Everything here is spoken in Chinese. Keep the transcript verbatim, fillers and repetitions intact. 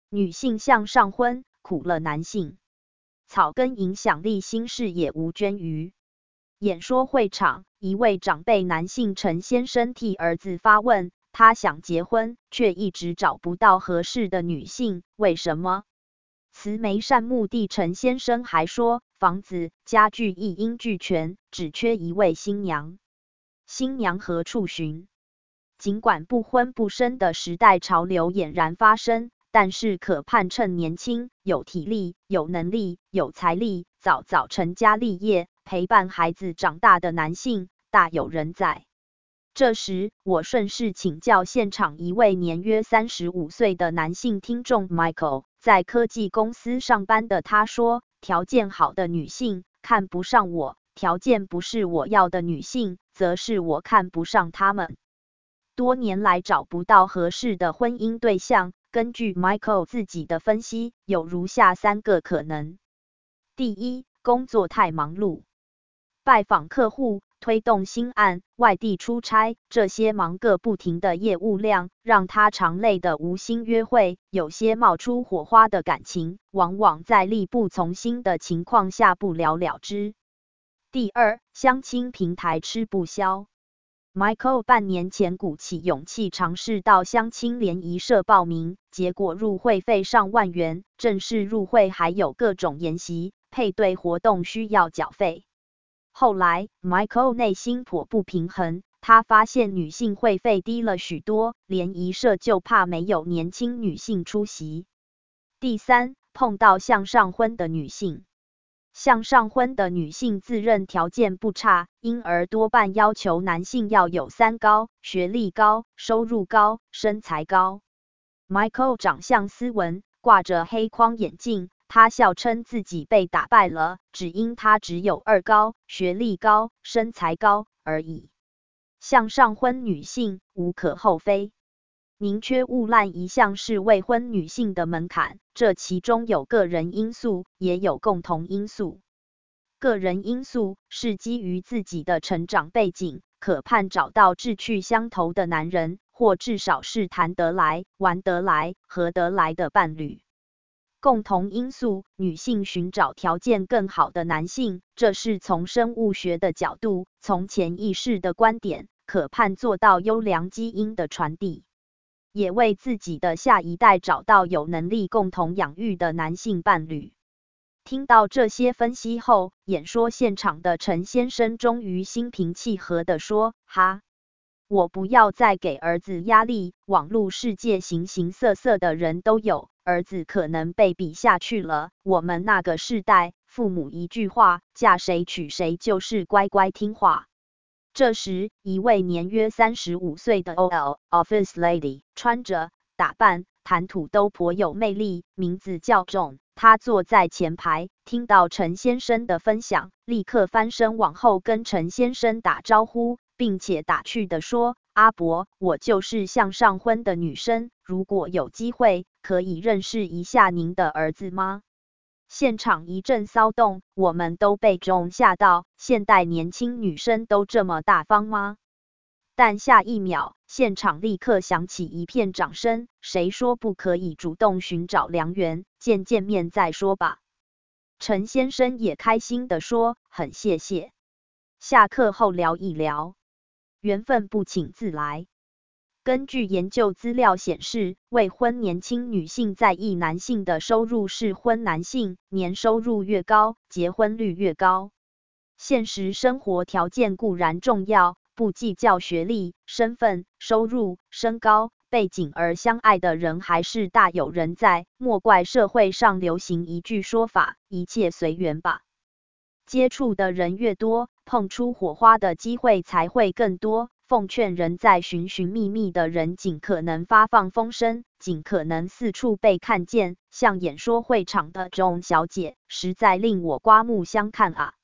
女性向上婚，苦了男性。草根影响力新事也无捐于演说会场，一位长辈男性陈先生替儿子发问，他想结婚，却一直找不到合适的女性，为什么？慈眉善目的陈先生还说，房子、家具一应俱全，只缺一位新娘。新娘何处寻？尽管不婚不生的时代潮流俨然发生，但是可盼趁年轻、有体力、有能力、有财力，早早成家立业，陪伴孩子长大的男性，大有人在。这时，我顺势请教现场一位年约三十五岁的男性听众 Michael， 在科技公司上班的他说，条件好的女性看不上我，条件不是我要的女性，则是我看不上她们。多年来找不到合适的婚姻对象，根据 Michael 自己的分析，有如下三个可能。第一，工作太忙碌，拜访客户、推动新案、外地出差，这些忙个不停的业务量，让他常累得无心约会，有些冒出火花的感情，往往在力不从心的情况下不了了之。第二，相亲平台吃不消。Michael 半年前鼓起勇气尝试到相亲联谊社报名，结果入会费上万元，正式入会还有各种研习、配对活动需要缴费。后来 Michael 内心颇不平衡，他发现女性会费低了许多，联谊社就怕没有年轻女性出席。第三，碰到向上婚的女性。向上婚的女性自认条件不差，因而多半要求男性要有三高：学历高、收入高、身材高。Michael 长相斯文，挂着黑框眼镜，他笑称自己被打败了，只因他只有二高、学历高、身材高而已。向上婚女性无可厚非。宁缺毋滥一向是未婚女性的门槛，这其中有个人因素，也有共同因素。个人因素是基于自己的成长背景，可盼找到志趣相投的男人，或至少是谈得来、玩得来、合得来的伴侣。共同因素，女性寻找条件更好的男性，这是从生物学的角度，从潜意识的观点，可盼做到优良基因的传递。也为自己的下一代找到有能力共同养育的男性伴侣。听到这些分析后，演说现场的陈先生终于心平气和地说：哈，我不要再给儿子压力，网络世界形形色色的人都有，儿子可能被比下去了。我们那个世代，父母一句话，嫁谁娶谁就是乖乖听话。这时，一位年约三十五岁的 O L Office Lady 穿着打扮、谈吐都颇有魅力，名字叫仲。她坐在前排，听到陈先生的分享，立刻翻身往后跟陈先生打招呼，并且打趣地说：“阿伯，我就是向上婚的女生，如果有机会，可以认识一下您的儿子吗？”现场一阵骚动，我们都被仲吓到，现代年轻女生都这么大方吗？但下一秒，现场立刻响起一片掌声，谁说不可以主动寻找良缘，见见面再说吧。陈先生也开心地说，很谢谢。下课后聊一聊，缘分不请自来。根据研究资料显示，未婚年轻女性在意男性的收入适婚男性，年收入越高，结婚率越高。现实生活条件固然重要，不计较学历、身份、收入、身高、背景而相爱的人还是大有人在，莫怪社会上流行一句说法：一切随缘吧。接触的人越多，碰出火花的机会才会更多。奉劝人在寻寻觅觅的人尽可能发放风声，尽可能四处被看见。像演说会场的仲小姐，实在令我刮目相看啊！